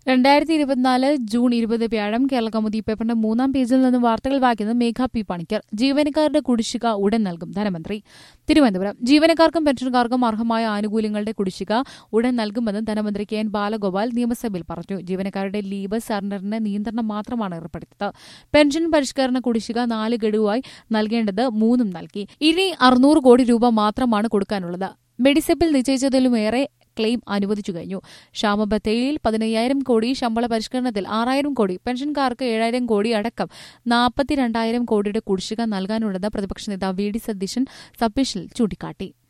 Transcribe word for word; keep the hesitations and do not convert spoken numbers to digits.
രണ്ടായിരത്തി ഇരുപത്തിനാല് ജൂൺ ഇരുപത് വ്യാഴം കേരള കൗമുദി പേപ്പറിന്റെ മൂന്നാം പേജിൽ നിന്ന് വാർത്തകൾ വായിക്കുന്നത് മേഘ പി പണിക്കർ. ജീവനക്കാരുടെ കുടിശ്ശിക ഉടൻ നൽകും ധനമന്ത്രി. തിരുവനന്തപുരം. ജീവനക്കാർക്കും പെൻഷൻകാർക്കും അർഹമായ ആനുകൂല്യങ്ങളുടെ കുടിശ്ശിക ഉടൻ നൽകുമെന്ന് ധനമന്ത്രി കെ എൻ ബാലഗോപാൽ നിയമസഭയിൽ പറഞ്ഞു. ജീവനക്കാരുടെ ലീവ് സറണ്ടറിന് നിയന്ത്രണം മാത്രമാണ് ഏർപ്പെടുത്തിയത്. പെൻഷൻ പരിഷ്കരണ കുടിശ്ശിക നാല് ഗഡുവായി നൽകേണ്ടത് മൂന്നും നൽകി. ഇനി അറുന്നൂറ് കോടി രൂപ മാത്രമാണ് കൊടുക്കാനുള്ളത്. മെഡിസെപ്പിൽ നിശ്ചയിച്ചതിലുമേറെ ക്ലെയിം അനുവദിച്ചു കഴിഞ്ഞു. ക്ഷാമബത്തയിൽ പതിനയ്യായിരം കോടി, ശമ്പള പരിഷ്കരണത്തിൽ ആറായിരം കോടി, പെൻഷൻകാർക്ക് ഏഴായിരം കോടി അടക്കം നാൽപ്പത്തിരണ്ടായിരം കോടിയുടെ കുടിശ്ശിക നൽകാനുള്ളത് പ്രതിപക്ഷ നേതാവ് വി ഡി സതീശൻ സബ്മിഷനിൽ ചൂണ്ടിക്കാട്ടി.